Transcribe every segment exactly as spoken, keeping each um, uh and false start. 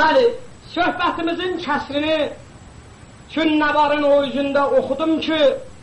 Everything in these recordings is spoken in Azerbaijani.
Bəli, söhbətimizin kəsrini Künnəvarın o üzündə oxudum ki,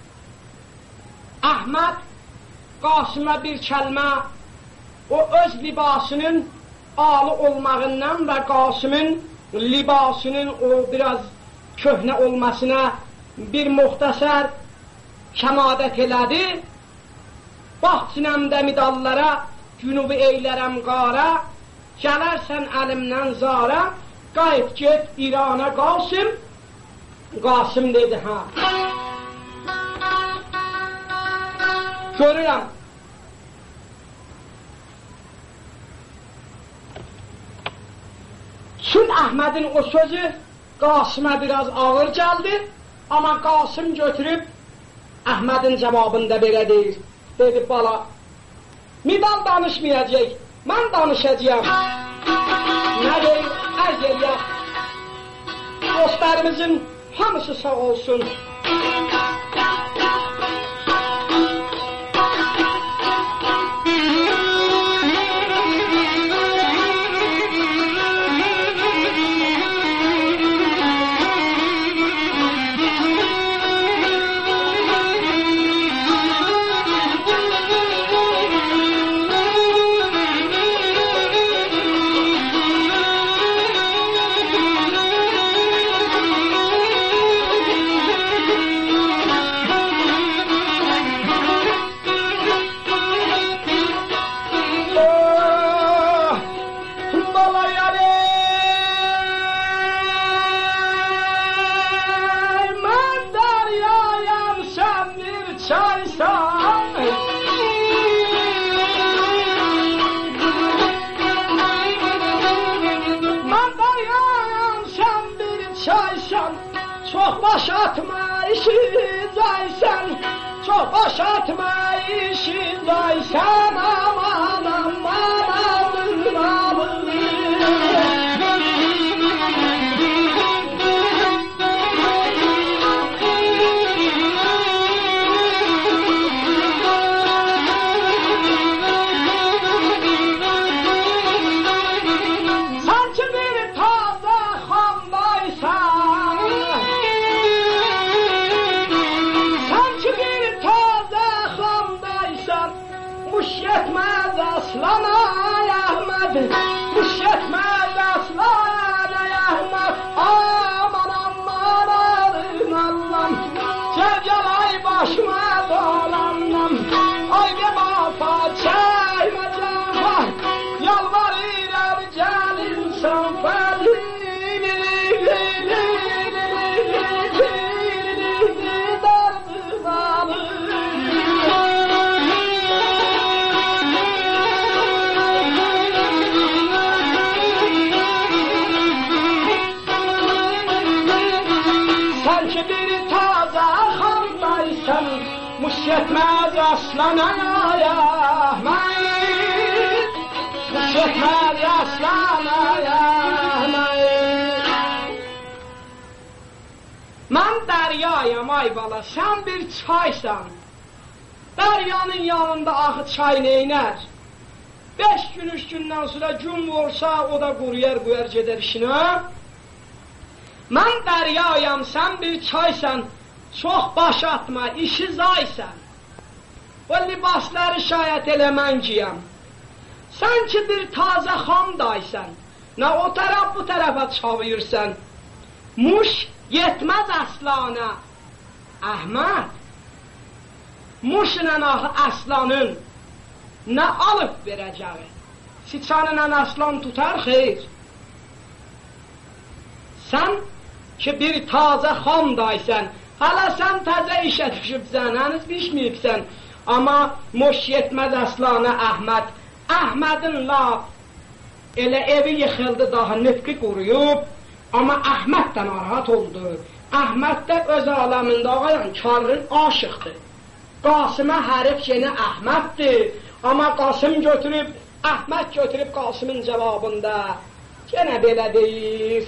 Əhməd Qasım'a bir kəlmə o öz libasının alı olmağından və Qasımın libasının o biraz köhnə olmasına bir muxtasar şəmadət elədi. Bax sinəmdə midallara, cünubu eylərəm qara, gələrsən əlimdən zara, qayıt get İrana Qasım. Qasım dedi, ha. Görürəm. Çün Əhmədin o sözü Qasım'a biraz ağır gəldi, amma Qasım götürüb Əhmədin cavabında belə deyir. Dedi, bala, midal danışmayacaq, mən danışacağım. Nə deyir, ərz eləyək. Dostlarımızın hamısı sağ olsun. Baş atma işindaysan, çok baş atma işindaysan, aman aman alın alın. Aslan ay Ahmet, kuş yetmez aslan ay Ahmet, aman aman arın Allah'ım, gel ay başıma dolanmam, ay gebafa çayma canfa, yalvarırım gelin sanfeli, derdim alır. Muş yetmez aslan ay Ahmet, muş yetmez aslan ay Ahmet. Mən dəryayam ay bala, sən bir çaysan. Dəryanın yanında axı çay neynər? Beş gün, üç gündən sonra gün olsa o da quruyar, qoyar gedər işinə. Mən dəryayam, sən bir çaysan. Çox baş atma, işi zaysan. O libasları şayət eləmən giyəm. Sən ki bir tazə xamdaysan, nə o tərəf bu tərəfə çavıyırsan. Muş yetməz aslana. Əhməd, muşla aslanın nə alıb verəcəyi? Siçanla aslan tutar, xeyr. Sən ki bir tazə xamdaysan, hala sən təzə işə düşübsən, həniz bişməyibsən. Amma muş yetməz aslana Əhməd. Əhmədin laf elə evi yıxıldı, daha nifqi quruyub. Amma Əhməd də narahat oldu. Əhməd də öz aləmində ağayan karın aşıqdır. Qasım'a hərif yenə Əhməddir. Amma Qasım götürüb, Əhməd götürüb Qasımın cavabında yenə belə deyir.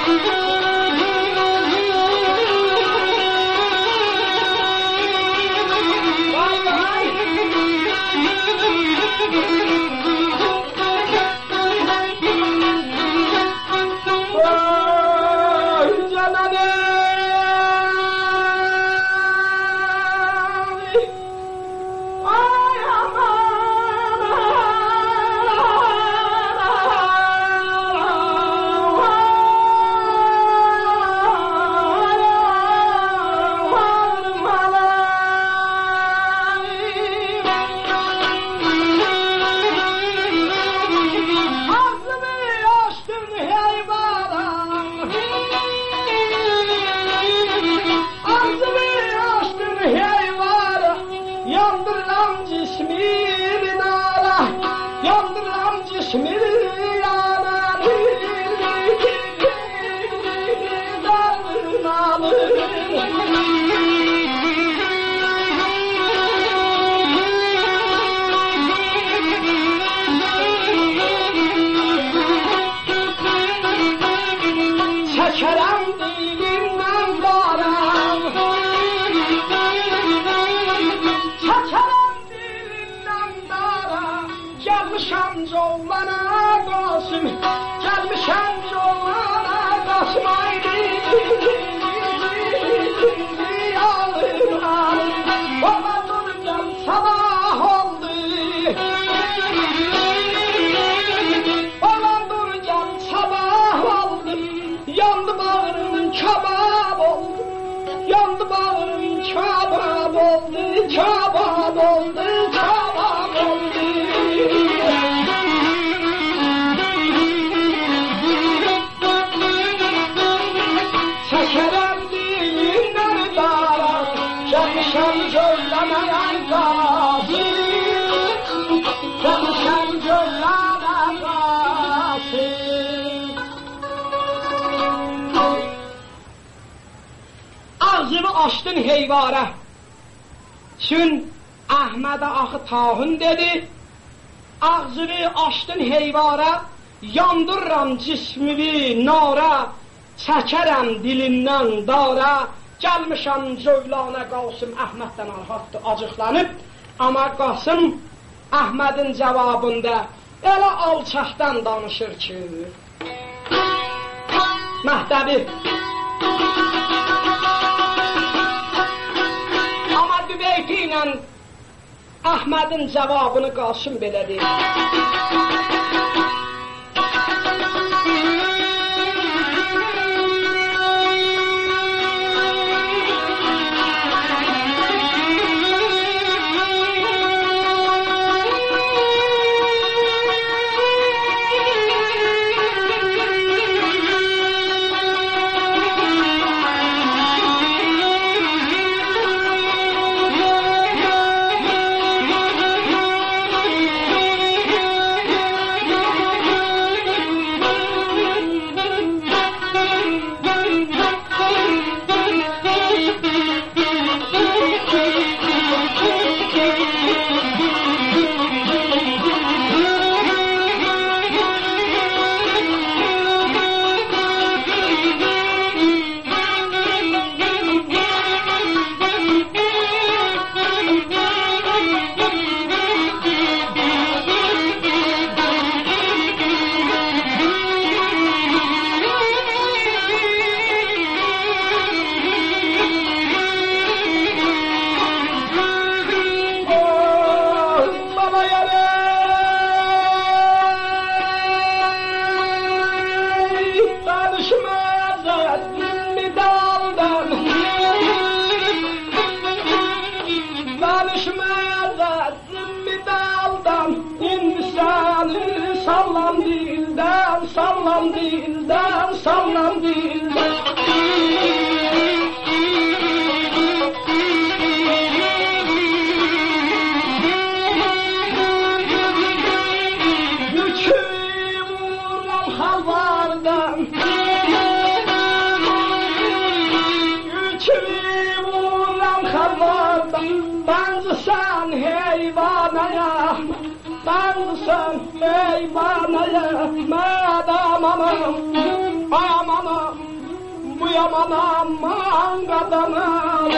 Açdın heyvara. Çün Ahmədə axı tahın dedi. Ağzını açdın heyvara. Yandırıram cismini nara. Çəkərəm dilindən dara. Gəlmişəm Cövlana Qasım Əhməddən arxatdı acıqlanıb. Amma Qasım Əhmədin cavabında elə alçaqdan danışır ki. Məhdəbi ilə Əhmədin cavabını Qasım belə deyir. sallam dilden, sallam dilden, sallam dilden. Yüküm vuram halvardan, yüküm vuram halvardan. Benzisən heyvanaya, benzisən heyvanaya, madam anam. ay amanım, bu yaman aman kadınım.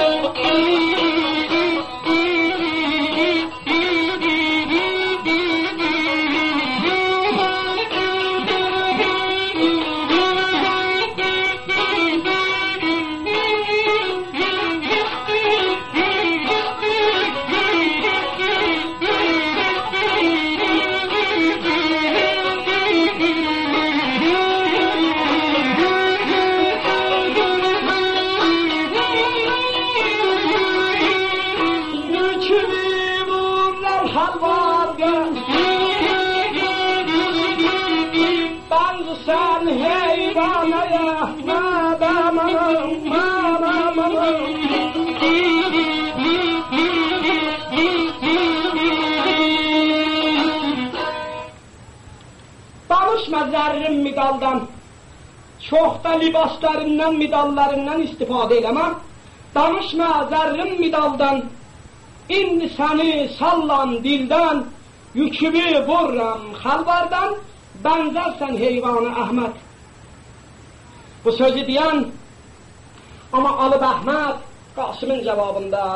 Danışma zerrin midaldan, çok da libaslarından, midallarından istifade eylemem. Danışma zerrin midaldan, indi seni sallan dilden, yükümü vururam halvardan, benzersen heyvanı Ahmet. Bu sözü diyen ama Alıp Ahmet Kasım'ın cevabında.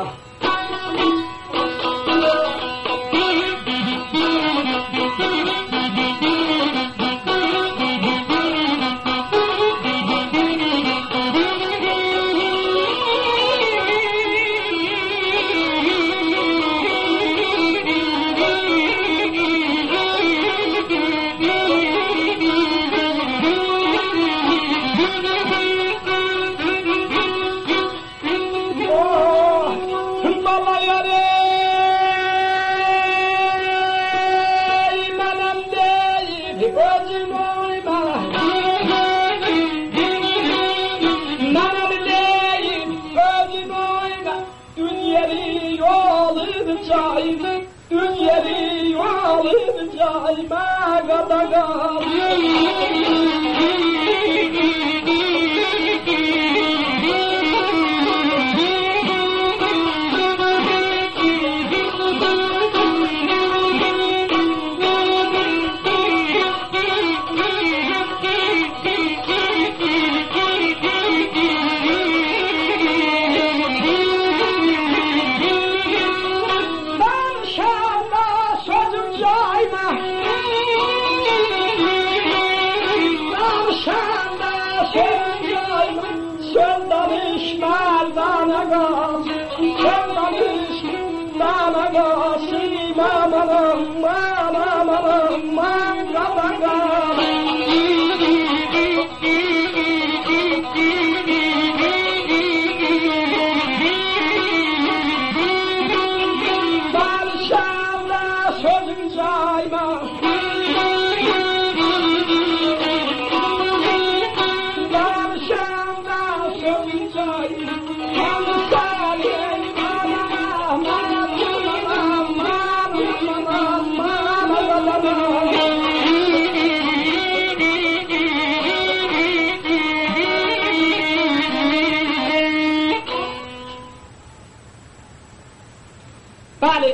Bəli,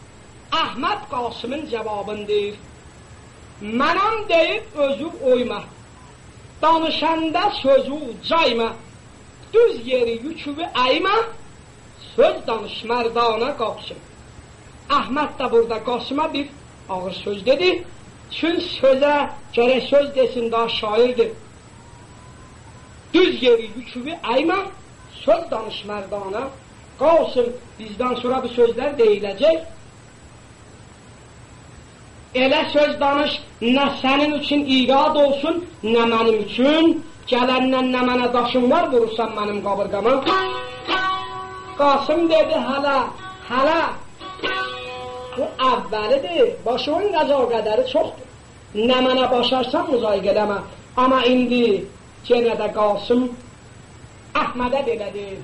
Ahmet Kasım'ın cevabındır. Mənəm deyib özü oyma, danışanda sözü cayma, düz yeri yükümü əyma, söz danış merdana Kasım. Ahmet de burada Kasım'a bir ağır söz dedi. Çünkü söze göre söz desin daha şairdir. Düz yeri yükümü əyma, söz danış merdana Kasım. Bizden sonra bu sözler deyilecek. Elə söz danış, nə sənin üçün irad olsun, nə mənim üçün. Gələndən nə mənə daşın var, vurursan mənim qabırqama. Kasım dedi, hələ, hələ. Bu əvvəlidir, başımın qaza qədəri çoxdur. Nə mənə başarsan müzayıq eləmə. Amma indi, yenə də Kasım, Əhmədə belədir.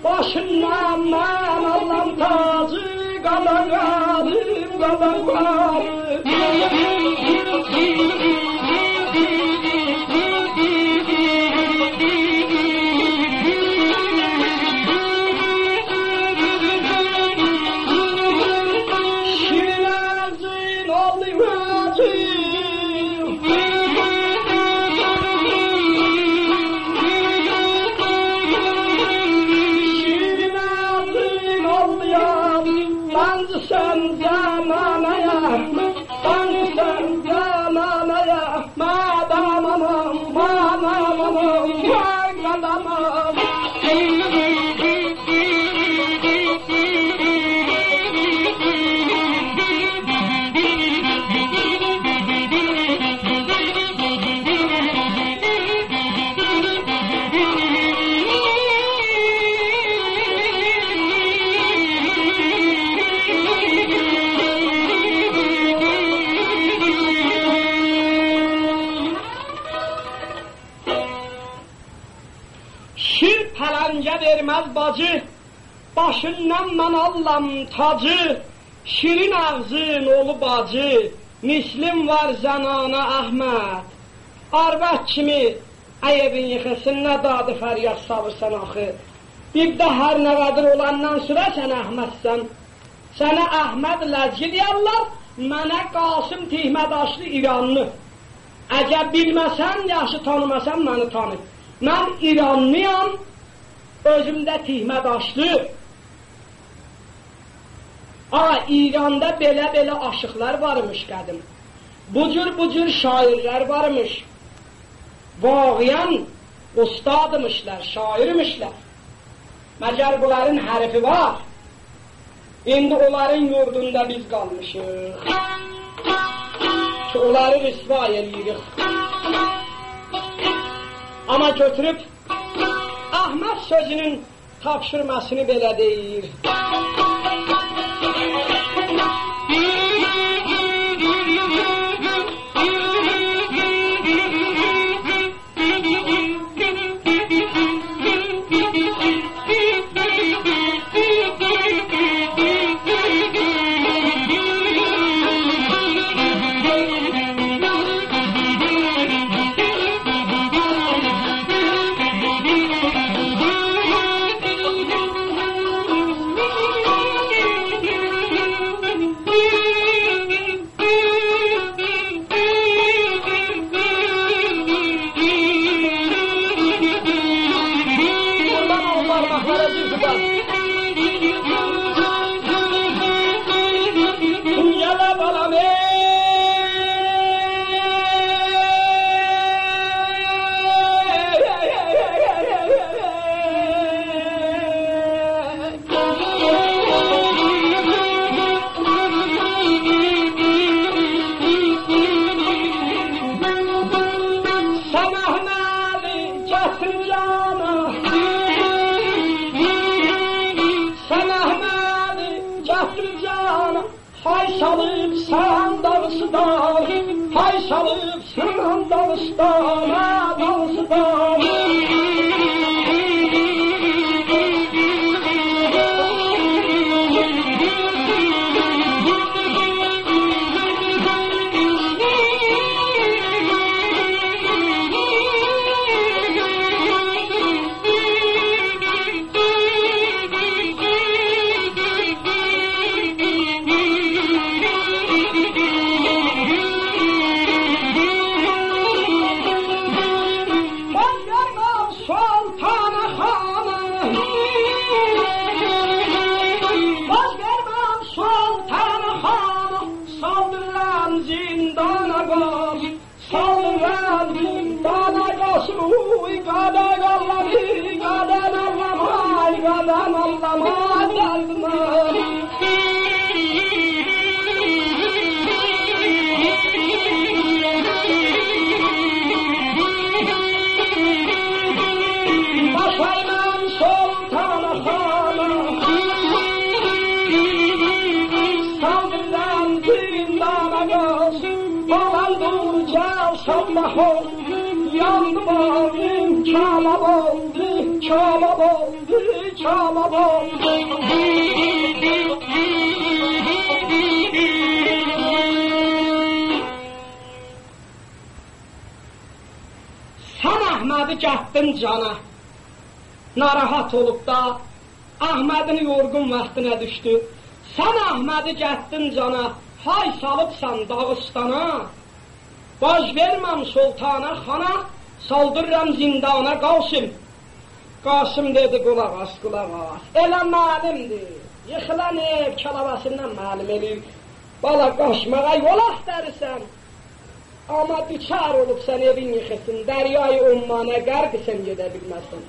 Başından mən Allah'ım tacı, qadağarım, qadağarım. Şirinazın oğlu vacı, sen zamanaya, sen zamanaya, madamamam, madamamam, madamamam. Şir pələncə verməz bacı, başından mən allam tacı, şirin ağzın oğlu bacı, mislim var zənana Əhməd. Arvad kimi əyəbin yıxısın, nə dadı fəryad savırsan axı. Bir də hər nə qadır olandan sonra sən Əhmədsən. Sənə Əhməd ləzgi deyərlər, mənə Qasım Tihmədaşlı İranlı. Əgər bilməsən, yaxşı tanımasan, məni tanı. Mən İranlıyam, özümdə Tihmədaşlı. Aa, İranda belə-belə aşıqlar varmış qədim. Bu cür bu cür şairlər varmış. Vağıyan ustadmışlar, şairmişlər. Məgər bunların hərifi var. İndi onların yurdunda biz qalmışıq. Ki, onları rüsva eləyirik. Ama götürüp Ahmet sözünün tapşırmasını belə deyir. Hay salıp sen Dağıstan, hay salıp sen Dağıstan'a, Dağıstan. Yandım oldum, çalam oldum, kabab oldu, kabab oldu. Sen Ahmed'i gətdin cana, narahat olup da Ahmed'in yorgun vaxtına düştü. Sen Ahmed'i gətdin cana, hay salıbsan Dağıstana. Baş vermem sultana xana, saldırıram zindana Qasım. Qasım dedi qulaq as, qulaq as. Elə məlimdir, yıxılan ev kəlavasından məlim eləyir. Bala qaçmağa yol axtarırsan, ama düçar olubsan evin yıxısın, dəryayı ummana qərqsən gedə bilməsin.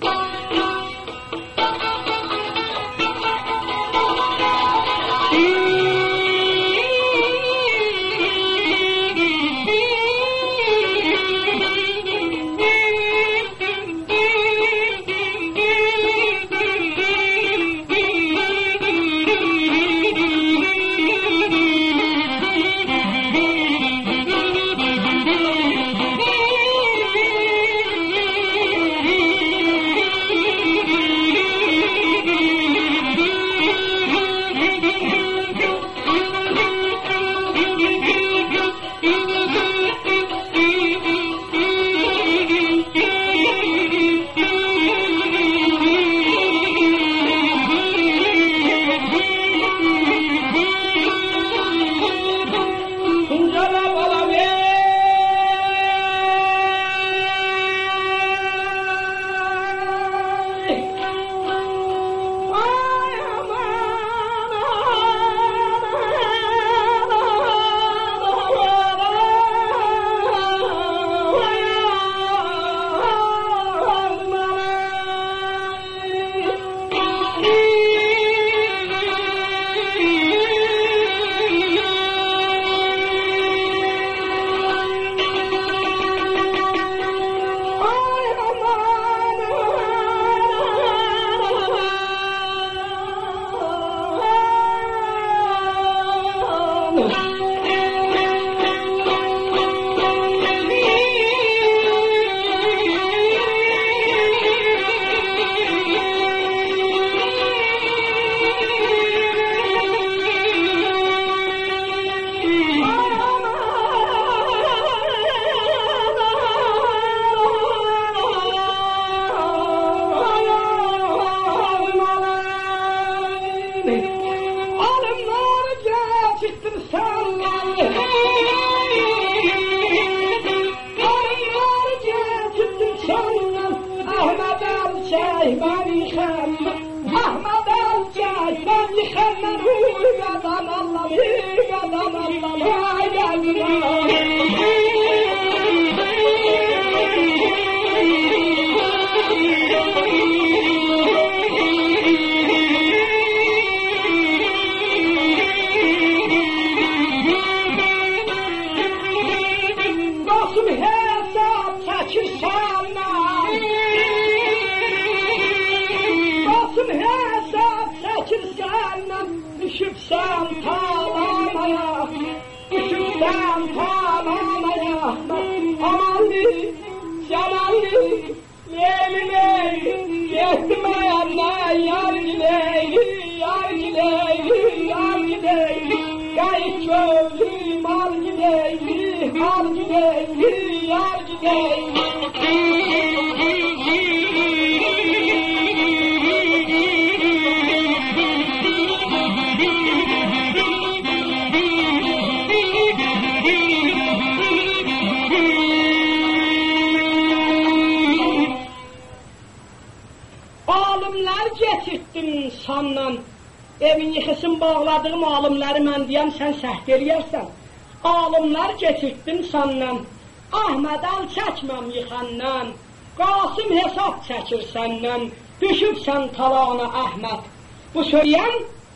Evin yıxısın bağladığım alimləri mən deyəm, sən səhv eləyərsən. Alimlər geçirtdim səndən, Ahməd al çəkməm yıxandan, Qasım hesab çəkir səndən, düşübsən talağına Əhməd. Bu söyləyən,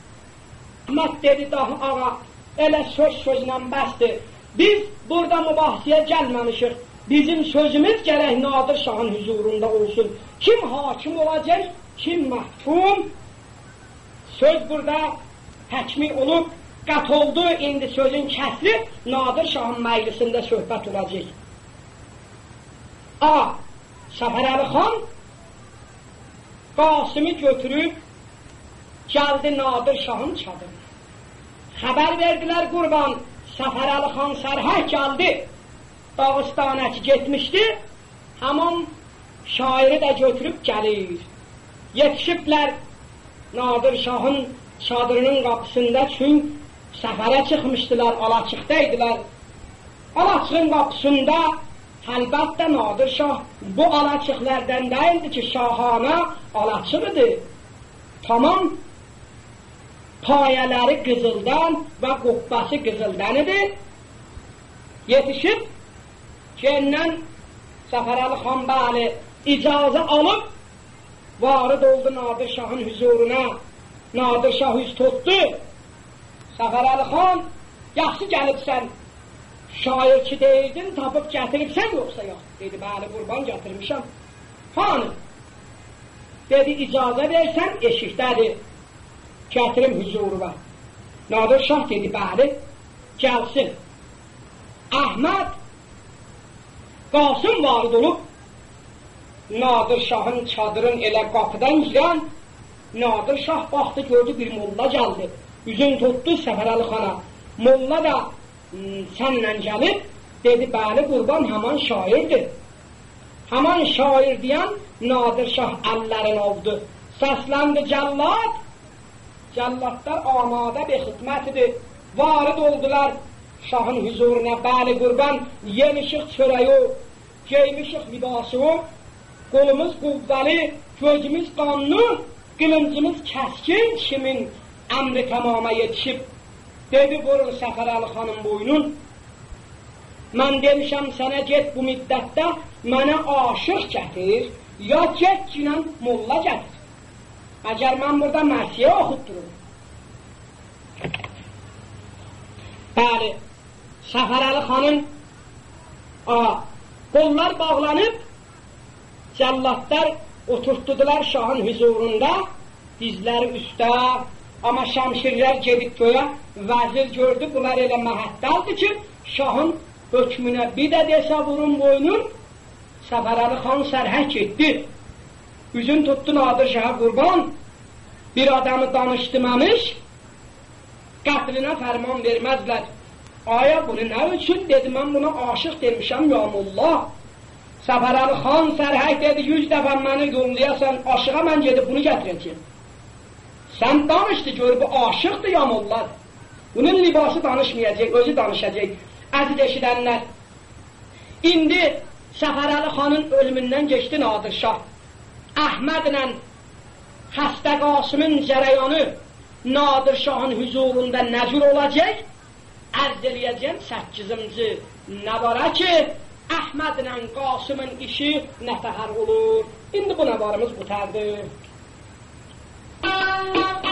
Əhməd dedi daha ağa, elə söz sözlə bəsdir. Biz burada mübahisəyə gəlməmişik, bizim sözümüz gərək Nadir Şahın huzurunda olsun. Kim hakim olacaq, kim məhkum? Söz burada həkmi olub, qət oldu, indi sözün kəsilib, Nadir Şahın məclisində söhbət olacaq. A. Səfər Əli xan Qasımı götürüb gəldi Nadir Şahın çadırına. Xəbər verdilər Qurban, Səfərəli xan sərhəd gəldi. Dağıstana ki getmişdi, həmin şairi də götürüb gəlir. Yetişiblər Nadir Şahın çadırının qapısında, çünki səfərə çıxmışdılar, alaçıqdaydılar. Alaçığın qapısında əlbəttə Nadir Şah bu alaçıqlərdən deyildi ki, şahana alaçığıdır. Tamam payələri qızıldan və qubbəsi qızıldan idi. Yetişib gəndən Səfərəli xan bəli icazə alıb varid oldu Nadir Şahın huzuruna. Nadir Şah üz tutdu. Səfərəli xan, yaxşı gəlibsən, şair ki deyirdin, tapıb gətiribsən yoxsa yox? Dedi, bəli, qurban gətirmişəm. Hanı? Dedi, icazə versən, eşikdədir. Gətirim huzuruna. Nadir Şah dedi, bəli, gəlsin. Əhməd Qasım varid olub, Nadir Şahın çadırın elə qapıdan girən, Nadir Şah baxdı, gördü bir molla gəldi. Üzün tutdu Səfərəli xana. Molla da sənlə gəlib, dedi, bəli, qurban həman şairdir. Həman şair deyən Nadir Şah əllərin oldu. Səsləndi cəllad. Cəlladlar amadə bir xidmətidir. Varid oldular Şahın huzuruna, bəli qurban, yemişik çörəyi, geymişik libası, qolumuz quvvəli, gözümüz qanlı, qılıncımız kəskin, kimin əmri tamama yetişib. Dedi, vurur Səfərəli xanın boynun. Mən demişəm sənə get bu müddətdə, mənə aşıq gətir, ya get cinən molla gətir. Əgər mən burada mərsiyə oxutdurum. Bəli, Səfərəli xanın qollar bağlanıb, cəlladlar oturtdudular Şahın huzurunda, dizləri üstə, amma şəmşirlər gedib göyə, vəzir gördü, bunlar elə məhəddəldir ki, Şahın hökmünə bir də desə vurun boynun, Səfərəli xan sərhək etdi. Üzün tutdu Nadir Şaha qurban, bir adamı danışdırmamış, qətlinə fərman verməzlər. Aya bunu nə üçün? Dedi, mən buna aşıq demişəm, ya mullah. Səfərəli xan sərhək dedi, yüz dəfə məni yollayasan, aşığa mən gedib bunu gətirəcəyim. Sən danışdı, gör, bu aşıqdır, ya mullah. Bunun libası danışmayacaq, özü danışacaq. Əziz eşidənlər, indi Səfərəli xanın ölümündən geçdi Nadir Şah. Əhmədlə xəstə Qasımın cərəyanı Nadir Şahın huzurunda nəcür olacaq? Ərz eləyəcəm səkkizinci nəvara ki, Əhmədlə Qasımın işi nətəhər olur. İndi bu nəvarımız qurtardı.